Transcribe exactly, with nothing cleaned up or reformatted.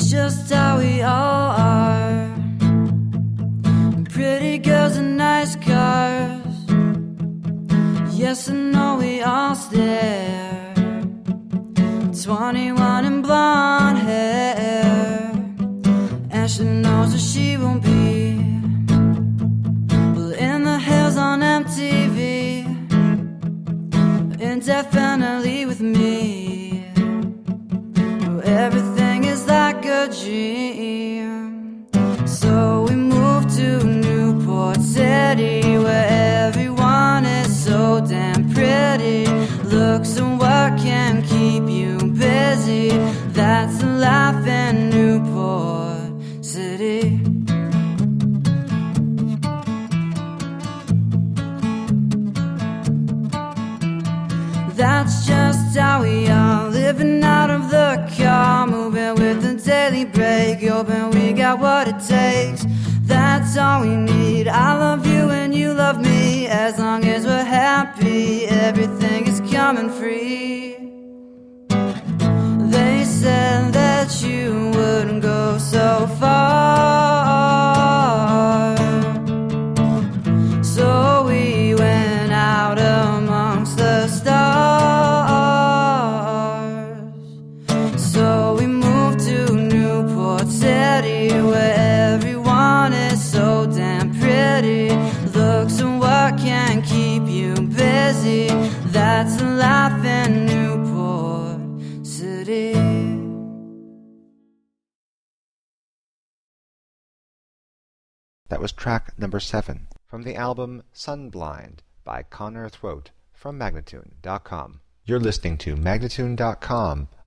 just how we all are. Pretty girls and nice cars. Yes, I know we all stare. Twenty-one and blonde hair, and she knows that she won't be. Well, in the hills on M T V, indefinitely with me. Oh, everything is like a dream. So we moved to Newport City, where everyone is so damn pretty. Looks and work can keep you busy. That's the life in Newport City. That's just how we are, living out of the car, moving with a daily break, hoping we got what it takes. That's all we need. I love you and you love me. As long as we're happy, everything is coming free. They said that you wouldn't go so far, so we went out amongst the stars. So we moved to Newport City, where everyone is so damn pretty. Looks and work can keep you busy. That's the life in Newport City. That was track number seven from the album Sunblind by Connor Throat from Magnatune dot com. You're listening to Magnatune dot com